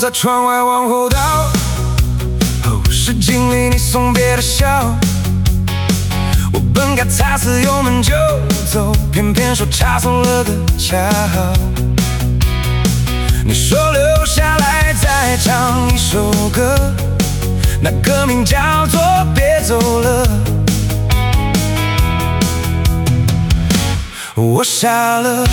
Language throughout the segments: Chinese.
在窗外往后倒，后视镜里你送别的笑。我本该擦死油门就走，偏偏手插错了个恰好。你说留下来再唱一首歌，那歌名叫做《别走了》。我傻了，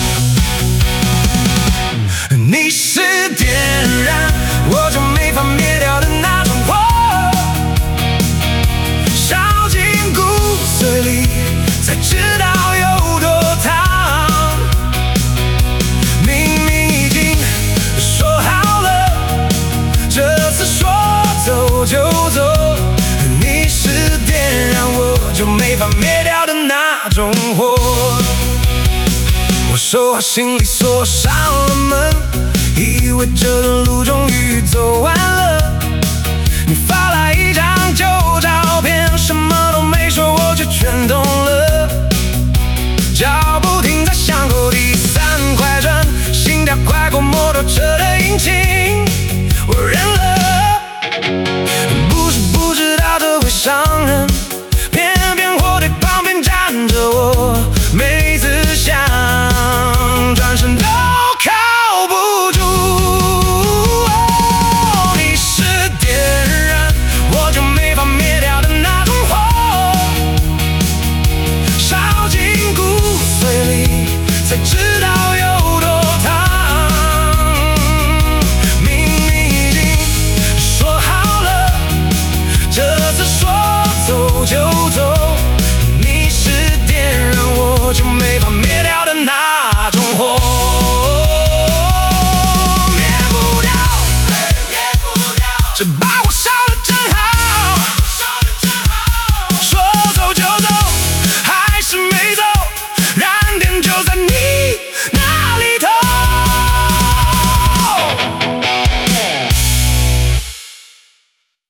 你是点燃我就没法灭掉的那种火，烧进骨髓里才知道有多烫。明明已经说好了，这次说走就走，你是点燃我就没法灭掉的那种火。我收好行李，锁上了门，以为这段路终于走完了。